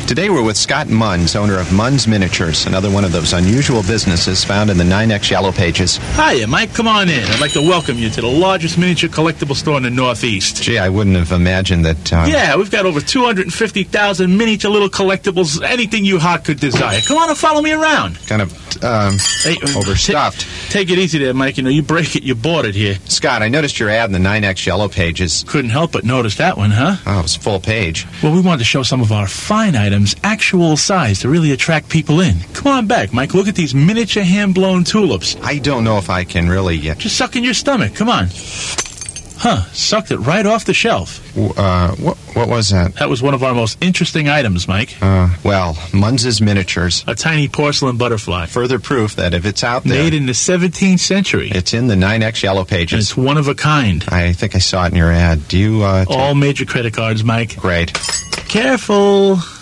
Today we're with Scott Munns, owner of Munns Miniatures, another one of those unusual businesses found in the 9X Yellow Pages. Hiya, Mike. Come on in. I'd like to welcome you to the largest miniature collectible store in the Northeast. Gee, I wouldn't have imagined that... Yeah, we've got over 250,000 miniature little collectibles, anything you heart could desire. Come on and follow me around. Kind of, overstuffed. Take it easy there, Mike. You know, you break it, you bought it here. Scott, I noticed your ad in the 9X Yellow Pages. Couldn't help but notice that one, huh? Oh, it was full page. Well, we wanted to show some of our fine items, actual size, to really attract people in. Come on back, Mike. Look at these miniature hand-blown tulips. I don't know if I can really... Just suck in your stomach. Come on. Huh. Sucked it right off the shelf. What was that? That was one of our most interesting items, Mike. Well, Munns' Miniatures. A tiny porcelain butterfly. Further proof that if it's out there... Made in the 17th century. It's in the 9X Yellow Pages. And it's one of a kind. I think I saw it in your ad. Do you... All major credit cards, Mike. Great. Careful.